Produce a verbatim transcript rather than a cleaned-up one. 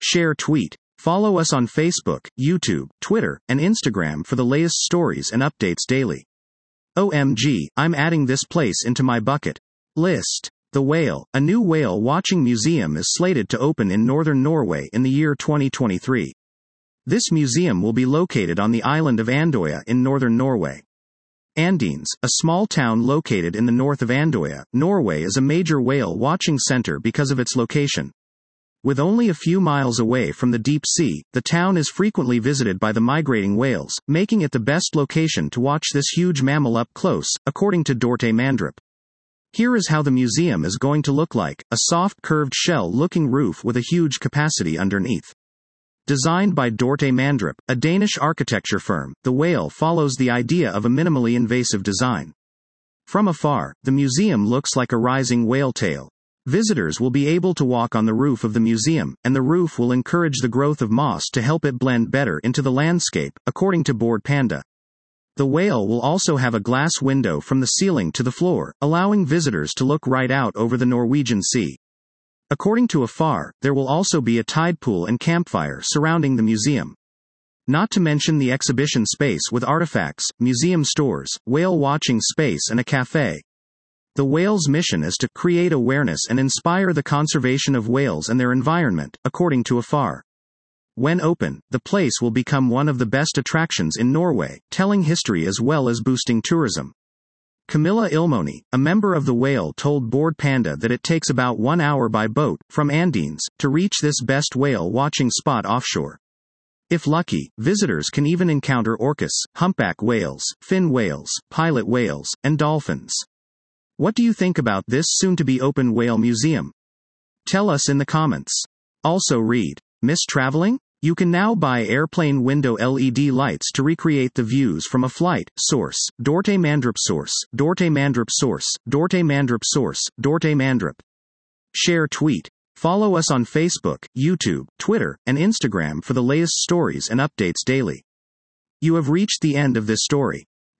Share tweet. Follow us on Facebook, YouTube, Twitter, and Instagram for the latest stories and updates daily. O M G, I'm adding this place into my bucket list. The Whale, a new whale watching museum is slated to open in northern Norway in the year twenty twenty-three. This museum will be located on the island of Andøya in northern Norway. Andines, a small town located in the north of Andøya, Norway, is a major whale watching center because of its location. With only a few miles away from the deep sea, the town is frequently visited by the migrating whales, making it the best location to watch this huge mammal up close, according to Dorte Mandrup. Here is how the museum is going to look like: a soft curved shell-looking roof with a huge capacity underneath. Designed by Dorte Mandrup, a Danish architecture firm, the whale follows the idea of a minimally invasive design. From afar, the museum looks like a rising whale tail. Visitors will be able to walk on the roof of the museum, and the roof will encourage the growth of moss to help it blend better into the landscape, according to Bored Panda. The whale will also have a glass window from the ceiling to the floor, allowing visitors to look right out over the Norwegian Sea. According to Afar, there will also be a tide pool and campfire surrounding the museum. Not to mention the exhibition space with artifacts, museum stores, whale watching space, and a cafe. The whale's mission is to create awareness and inspire the conservation of whales and their environment, according to Afar. When open, the place will become one of the best attractions in Norway, telling history as well as boosting tourism. Camilla Ilmoni, a member of the Whale, told Bored Panda that it takes about one hour by boat, from Andines, to reach this best whale watching spot offshore. If lucky, visitors can even encounter orcas, humpback whales, fin whales, pilot whales, and dolphins. What do you think about this soon-to-be open whale museum? Tell us in the comments. Also read, miss traveling? You can now buy airplane window L E D lights to recreate the views from a flight. Source, Dorte Mandrup. Source, Dorte Mandrup. Source, Dorte Mandrup. Source, Dorte Mandrup. Share tweet. Follow us on Facebook, YouTube, Twitter, and Instagram for the latest stories and updates daily. You have reached the end of this story.